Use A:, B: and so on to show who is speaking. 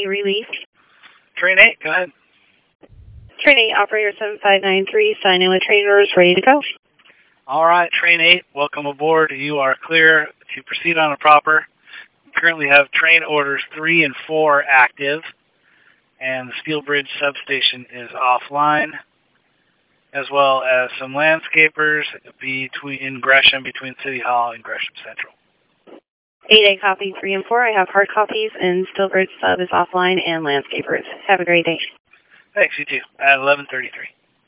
A: 8 release.
B: Train 8, go ahead.
A: Train 8, operator 7593, sign in with train orders, ready to go.
B: All right, Train 8, welcome aboard. You are clear to proceed on a proper. We currently have train orders 3 and 4 active, and the Steel Bridge substation is offline, as well as some landscapers in Gresham, between City Hall and Gresham Central.
A: 8A copy 3 and 4. I have hard copies, and Steel Bridge sub is offline and landscapers. Have a great day.
B: Thanks, you too. At 11:33.